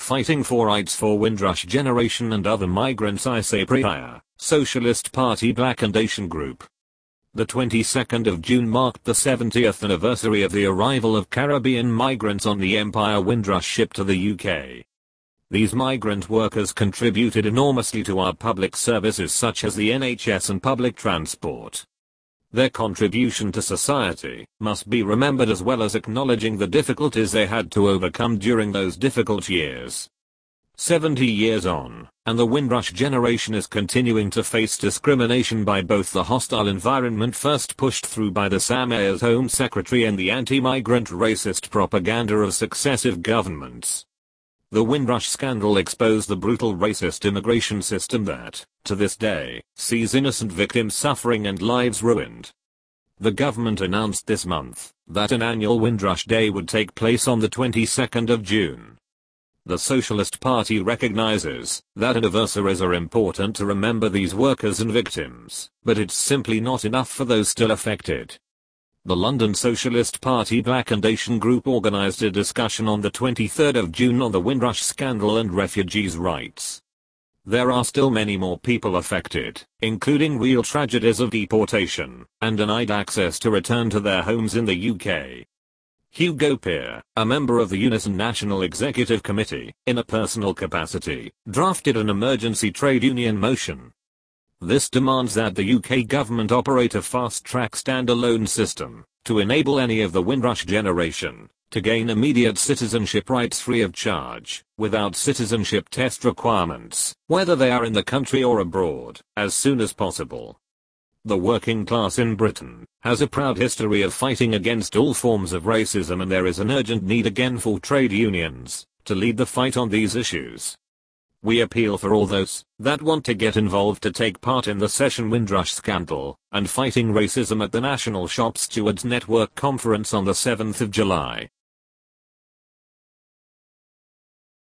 fighting for rights for Windrush generation and other migrants, I say priya. Socialist Party Black and Asian Group. The 22nd of June marked the 70th anniversary of the arrival of Caribbean migrants on the Empire Windrush ship to the UK. These migrant workers contributed enormously to our public services such as the NHS and public transport. Their contribution to society must be remembered, as well as acknowledging the difficulties they had to overcome during those difficult years. 70 years on, and the Windrush generation is continuing to face discrimination by both the hostile environment first pushed through by the Sam Ayers Home Secretary and the anti-migrant racist propaganda of successive governments. The Windrush scandal exposed the brutal racist immigration system that, to this day, sees innocent victims suffering and lives ruined. The government announced this month that an annual Windrush Day would take place on the 22nd of June. The Socialist Party recognizes that anniversaries are important to remember these workers and victims, but it's simply not enough for those still affected. The London Socialist Party Black and Asian Group organized a discussion on the 23rd of June on the Windrush scandal and refugees' rights. There are still many more people affected, including real tragedies of deportation and denied access to return to their homes in the UK. Hugo Peer, a member of the Unison National Executive Committee, in a personal capacity, drafted an emergency trade union motion. This demands that the UK government operate a fast-track standalone system to enable any of the Windrush generation to gain immediate citizenship rights free of charge, without citizenship test requirements, whether they are in the country or abroad, as soon as possible. The working class in Britain has a proud history of fighting against all forms of racism, and there is an urgent need again for trade unions to lead the fight on these issues. We appeal for all those that want to get involved to take part in the Session Windrush Scandal and Fighting Racism at the National Shop Stewards Network Conference on the 7th of July.